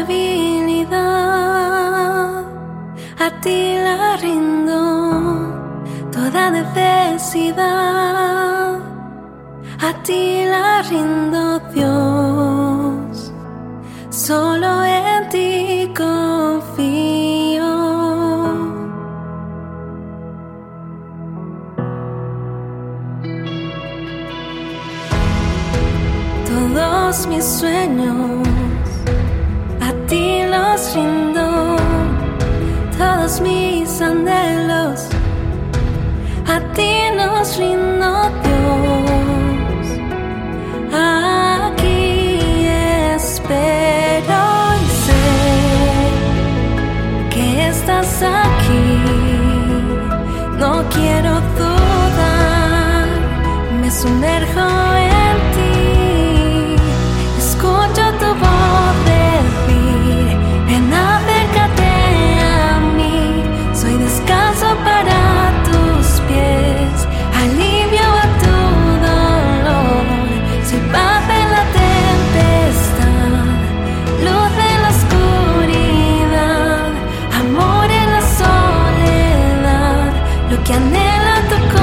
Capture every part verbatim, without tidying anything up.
debilidad, a ti la rindo, toda necesidad, a ti la rindo, Dios, solo en ti confío. Todos mis sueños a ti los rindo, todos mis anhelos a ti los rindo, Dios. Aquí espero y sé que estás aquí. No quiero dudar, me sumerjo en ti. Escucho tu voz decir: ven, acércate a mí. Soy descanso para tus pies, alivio a tu dolor. Soy paz en la tempestad, luz en la oscuridad, amor en la soledad, lo que anhela tu corazón.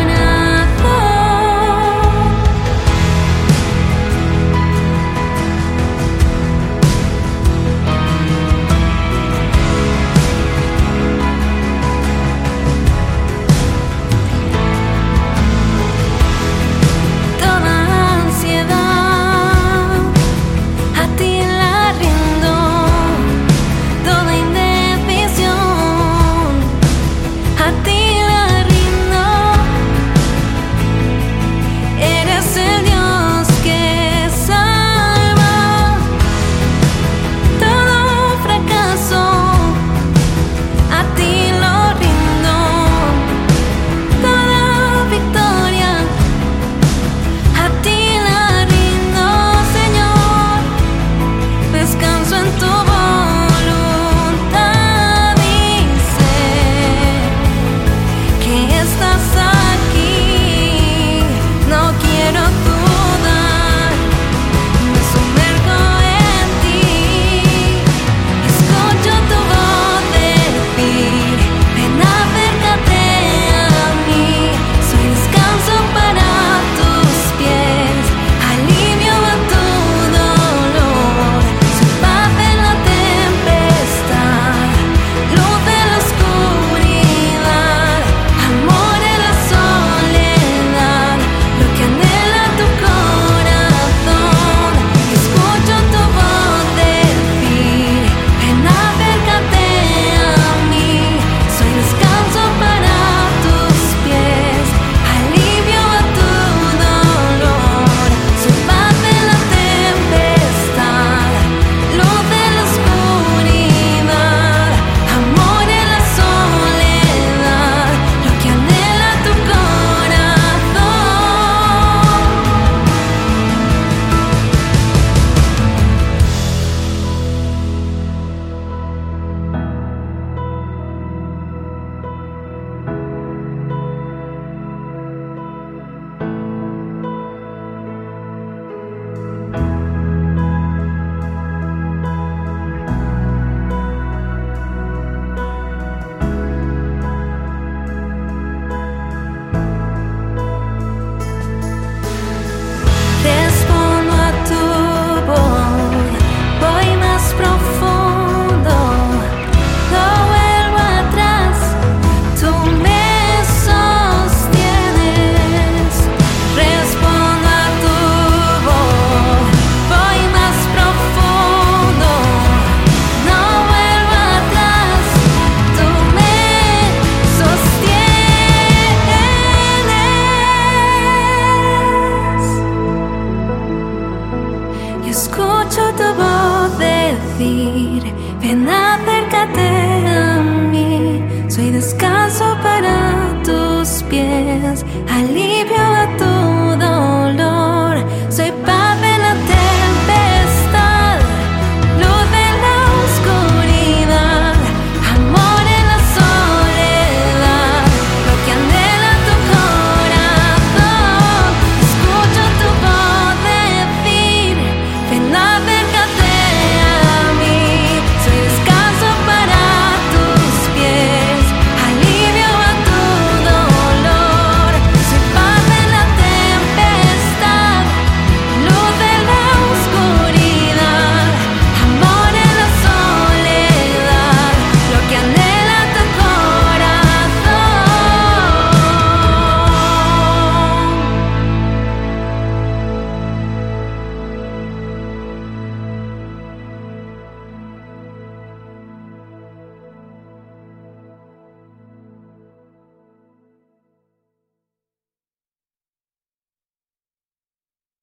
Escucho tu voz decir: ven, acércate a mí. Soy descanso para tus pies, alivio a tu